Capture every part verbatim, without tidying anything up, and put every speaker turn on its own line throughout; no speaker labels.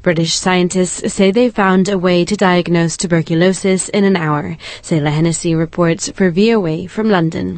British scientists say they found a way to diagnose tuberculosis in an hour. Sayla Hennessy reports for V O A from London.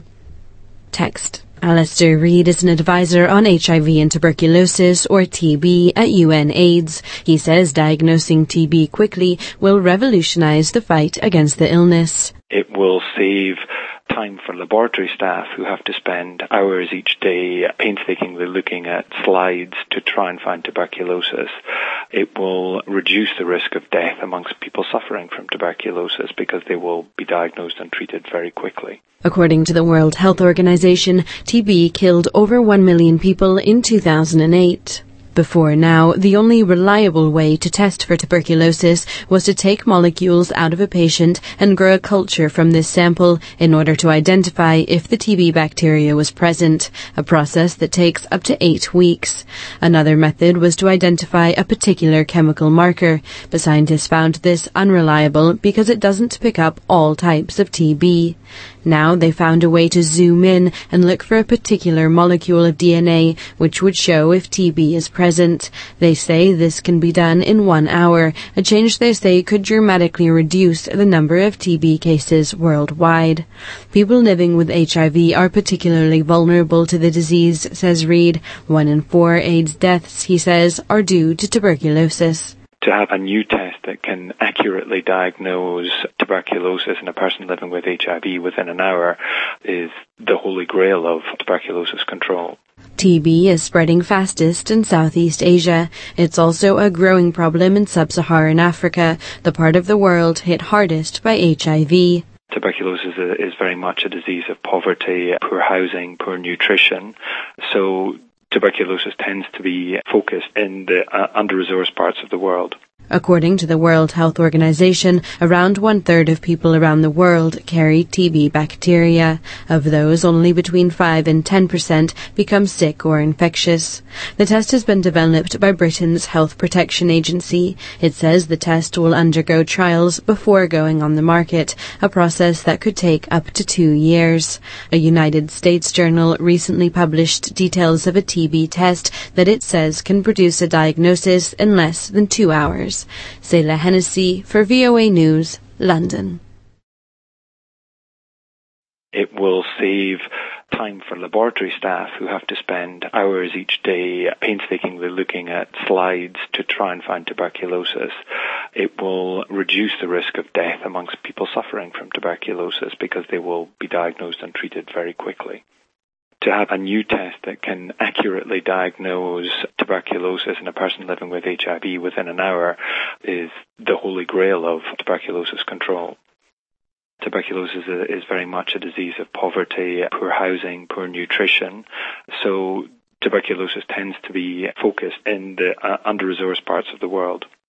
Text. Alistair Reid is an advisor on H I V and tuberculosis, or T B, at U N AIDS. He says diagnosing T B quickly will revolutionise the fight against the illness.
It will save time for laboratory staff who have to spend hours each day painstakingly looking at slides to try and find tuberculosis. It will reduce the risk of death amongst people suffering from tuberculosis because they will be diagnosed and treated very quickly.
According to the World Health Organization, T B killed over one million people in two thousand eight. Before now, the only reliable way to test for tuberculosis was to take molecules out of a patient and grow a culture from this sample in order to identify if the T B bacteria was present, a process that takes up to eight weeks. Another method was to identify a particular chemical marker, but scientists found this unreliable because it doesn't pick up all types of T B. Now they found a way to zoom in and look for a particular molecule of D N A which would show if T B is present. They say this can be done in one hour, a change they say could dramatically reduce the number of T B cases worldwide. People living with H I V are particularly vulnerable to the disease, says Reid. One in four AIDS deaths, he says, are due to tuberculosis.
To have a new test that can accurately diagnose tuberculosis in a person living with H I V within an hour is the holy grail of tuberculosis control.
T B is spreading fastest in Southeast Asia. It's also a growing problem in sub-Saharan Africa, the part of the world hit hardest by H I V.
Tuberculosis is very much a disease of poverty, poor housing, poor nutrition. So tuberculosis tends to be focused in the uh, under-resourced parts of the world.
According to the World Health Organization, around one-third of people around the world carry T B bacteria. Of those, only between five and ten percent become sick or infectious. The test has been developed by Britain's Health Protection Agency. It says the test will undergo trials before going on the market, a process that could take up to two years. A United States journal recently published details of a T B test that it says can produce a diagnosis in less than two hours. Sayla Hennessy for V O A News, London.
It will save time for laboratory staff who have to spend hours each day painstakingly looking at slides to try and find tuberculosis. It will reduce the risk of death amongst people suffering from tuberculosis because they will be diagnosed and treated very quickly. To have a new test that can accurately diagnose tuberculosis in a person living with H I V within an hour is the holy grail of tuberculosis control. Tuberculosis is very much a disease of poverty, poor housing, poor nutrition. So tuberculosis tends to be focused in the uh, under-resourced parts of the world.